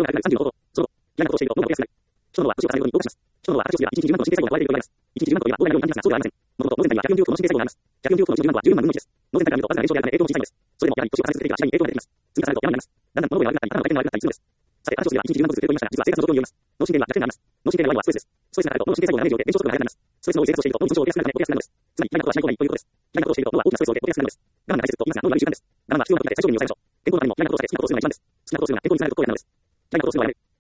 がある35度。その、嫌なことをしていると脳が覚えやすくなる。人の脳は年を重ねるごとに動き出します。人の脳は1日10万個の神経細胞が壊れていると言われます。1日10万個といえば膨大な量に感じますが、そうではありません。もともと脳全体には140億個の神経細胞があります。140億個のうちの10万個は10万分の1です。脳全体から見るとわずかな減少であるため影響も小さいんです。それでもやはり年を重ね続けていけば次第に影響が出てきます。積み重ねると山になります。だんだん物覚えが悪くなったり、頭の回転が悪くなったりするのです。さて、話をすれば1日10万個ずつと言いましたが、実は生活の状況によります。脳神経には弱点があります。脳神経の弱いのはストレスです。ストレスがかかると脳の神経細胞がダメージを受け、炎症速度が速くなります。ストレスの多い生活をしていると脳に損傷を受けやすくなるため起きやすくなるのです。つまり、嫌なことはしない方がいいということです。嫌なことをしていると脳は大きなストレスを受け、起きやすくなるのです。我慢が大切と言いますが、脳に悪い習慣です。我慢は必要な時で最小限に抑えましょう。健康のためにも嫌なことを避け、好きなことをするのが一番です。好きなことをするのが健康につながると心がなるのです。嫌なことをするのはやめる。